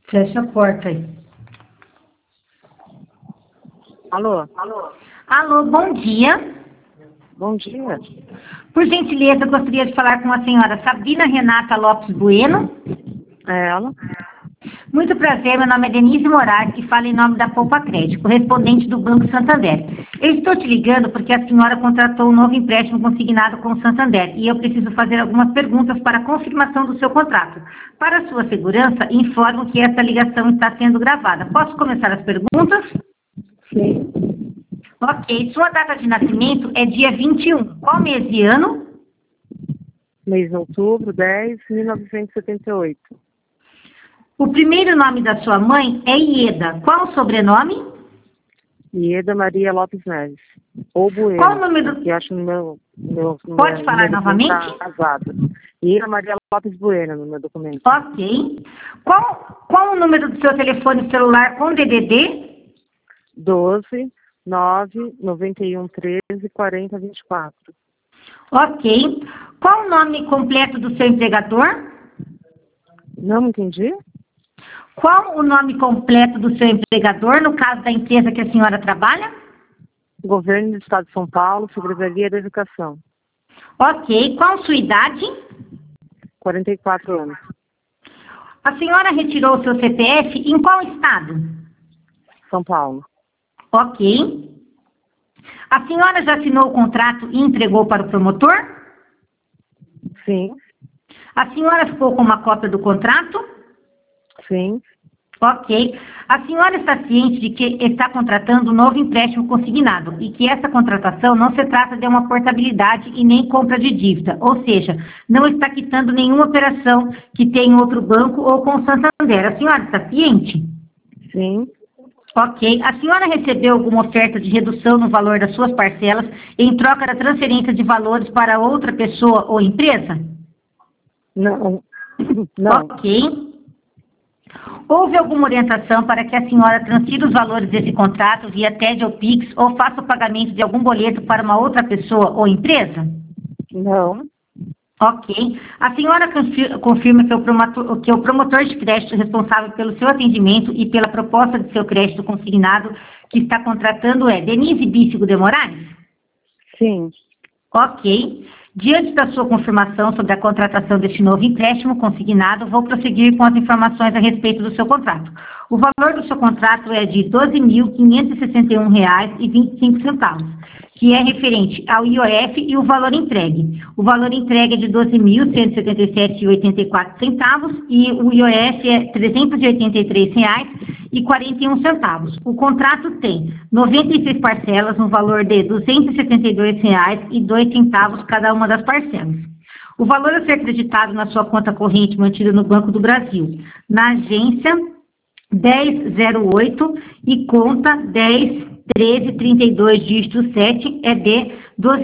Fecha a porta aí. Alô? Alô, bom dia. Bom dia. Por gentileza, gostaria de falar com a senhora Sabrina Renata Lopes Bueno. É ela? Muito prazer, meu nome é Denise Moraes e falo em nome da Poupa Crédito, correspondente do Banco Santander. Eu estou te ligando porque a senhora contratou um novo empréstimo consignado com o Santander e eu preciso fazer algumas perguntas para a confirmação do seu contrato. Para sua segurança, informo que essa ligação está sendo gravada. Posso começar as perguntas? Sim. Ok. Sua data de nascimento é dia 21. Qual mês e ano? Mês de outubro, 10, 1978. O primeiro nome da sua mãe é Ieda. Qual o sobrenome? Ieda Maria Lopes Neves. Ou Bueno. Qual o número? Que acho no meu Pode falar novamente? Tá casado. Ieda Maria Lopes Bueno no meu documento. Ok. Qual o número do seu telefone celular com DDD? 12, 9, 91, 13, 40, 24. Ok. Qual o nome completo do seu empregador? Não entendi? Qual o nome completo do seu empregador, no caso da empresa que a senhora trabalha? Governo do Estado de São Paulo, Secretaria da Educação. Ok. Qual sua idade? 44 anos. A senhora retirou o seu CPF em qual estado? São Paulo. Ok. A senhora já assinou o contrato e entregou para o promotor? Sim. A senhora ficou com uma cópia do contrato? Sim. Ok. A senhora está ciente de que está contratando um novo empréstimo consignado e que essa contratação não se trata de uma portabilidade e nem compra de dívida, ou seja, não está quitando nenhuma operação que tem em outro banco ou com o Santander. A senhora está ciente? Sim. Ok. A senhora recebeu alguma oferta de redução no valor das suas parcelas em troca da transferência de valores para outra pessoa ou empresa? Não. Não. Ok. Houve alguma orientação para que a senhora transfira os valores desse contrato via TED ou Pix ou faça o pagamento de algum boleto para uma outra pessoa ou empresa? Não. Ok. A senhora confirma que o promotor de crédito responsável pelo seu atendimento e pela proposta de seu crédito consignado que está contratando é Denise Bífigo de Moraes? Sim. Ok. Diante da sua confirmação sobre a contratação deste novo empréstimo consignado, vou prosseguir com as informações a respeito do seu contrato. O valor do seu contrato é de R$ 12.561,25, que é referente ao IOF e o valor entregue. O valor entregue é de R$ 12.177,84 e o IOF é R$ 383,41. O contrato tem 96 parcelas no valor de R$ 272,02 cada uma das parcelas. O valor a ser acreditado na sua conta corrente mantida no Banco do Brasil, na agência 1008 e conta 101332 dígito 7 é de R$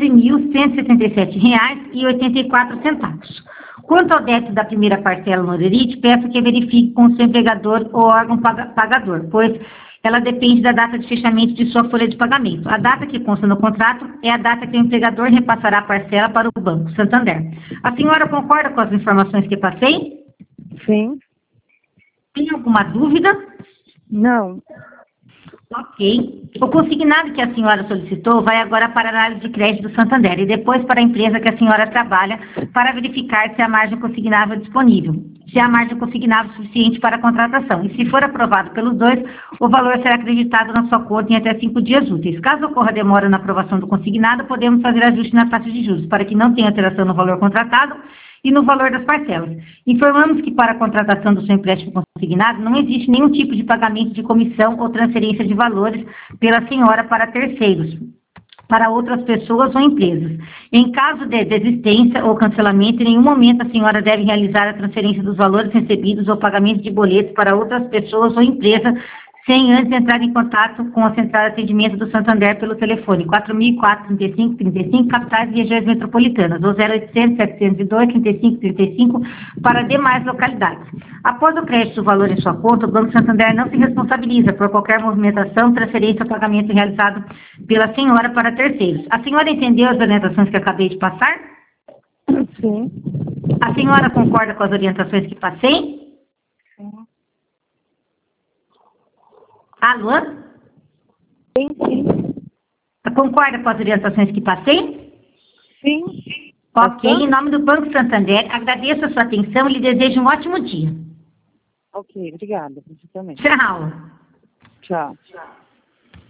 12.177,84. Quanto ao débito da primeira parcela no Holerite, peço que verifique com o seu empregador ou órgão pagador, pois ela depende da data de fechamento de sua folha de pagamento. A data que consta no contrato é a data que o empregador repassará a parcela para o Banco Santander. A senhora concorda com as informações que passei? Sim. Tem alguma dúvida? Não. Ok. O consignado que a senhora solicitou vai agora para a análise de crédito do Santander e depois para a empresa que a senhora trabalha para verificar se a margem consignável é disponível, se há margem consignável suficiente para a contratação. E se for aprovado pelos dois, o valor será acreditado na sua conta em até 5 dias úteis. Caso ocorra demora na aprovação do consignado, podemos fazer ajuste na taxa de juros para que não tenha alteração no valor contratado e no valor das parcelas. Informamos que para a contratação do seu empréstimo consignado não existe nenhum tipo de pagamento de comissão ou transferência de valores pela senhora para terceiros, para outras pessoas ou empresas. Em caso de desistência ou cancelamento, em nenhum momento a senhora deve realizar a transferência dos valores recebidos ou pagamento de boletos para outras pessoas ou empresas sem antes entrar em contato com a central de atendimento do Santander pelo telefone 4004-3535, capitais e regiões metropolitanas, ou 0800-702-3535 para demais localidades. Após o crédito do valor em sua conta, o Banco Santander não se responsabiliza por qualquer movimentação, transferência ou pagamento realizado pela senhora para terceiros. A senhora entendeu as orientações que acabei de passar? Sim. A senhora concorda com as orientações que passei? Sim. Alô? Sim, sim. Concorda com as orientações que passei? Sim. Ok, Passou? em nome do Banco Santander, agradeço a sua atenção e lhe desejo um ótimo dia. Ok, obrigada. Você também. Tchau. Tchau.